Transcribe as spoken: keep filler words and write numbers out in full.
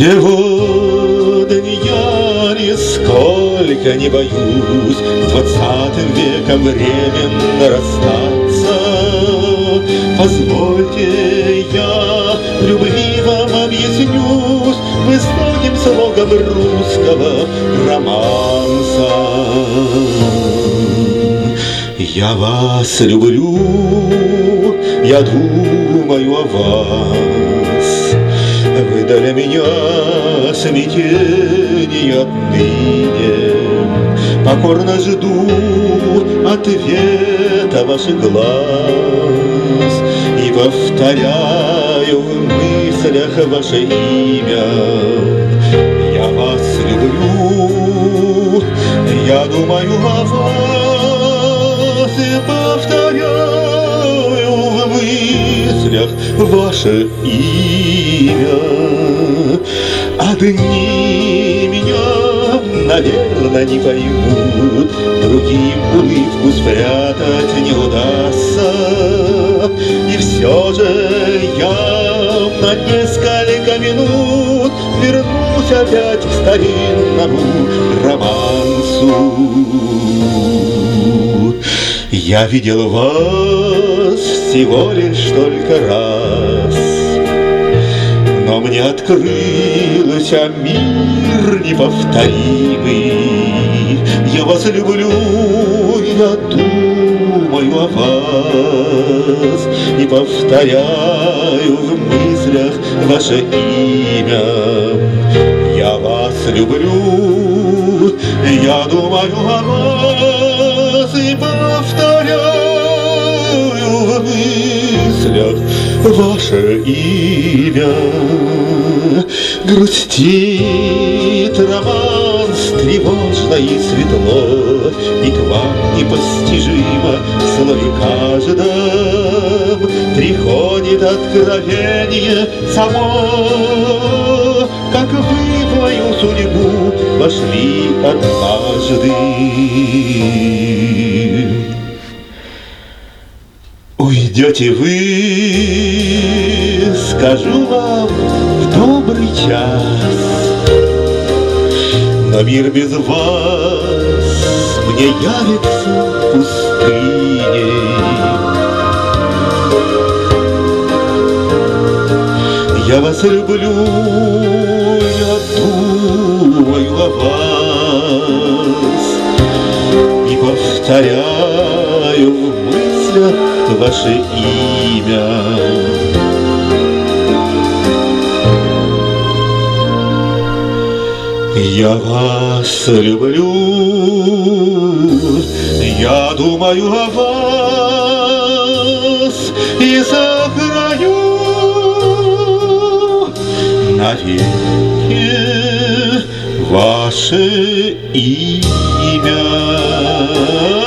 Сегодня я нисколько не боюсь с двадцатым веком временно расстаться. Позвольте, я в любви вам объяснюсь высоким слогом русского романса. Я вас люблю, я думаю о вас. Вы для меня смятение отныне. Покорно жду ответа ваших глаз и повторяю в мыслях ваше имя. Я вас люблю, я думаю о вас и повторяю в мыслях ваше имя. А дни меня, наверное, не поймут, другим улыбку спрятать не удастся. И все же я на несколько минут вернусь опять к старинному романсу. Я видел вас всего лишь только раз, но мне открылся мир неповторимый. Я вас люблю, я думаю о вас и повторяю в мыслях ваше имя. Я вас люблю, я думаю о вас и повторяю в мыслях ваше имя. Грустит романс тревожно и светло, и к вам непостижимо в слове каждом приходит откровение само, как вы в мою судьбу вошли однажды. Уйдете вы, скажу вам в добрый час, но мир без вас мне явится пустыней. Я вас люблю, я думаю о вас и повторяю в мыслях ваше имя. Я вас люблю, я думаю о вас и сохраню навеки ваше имя.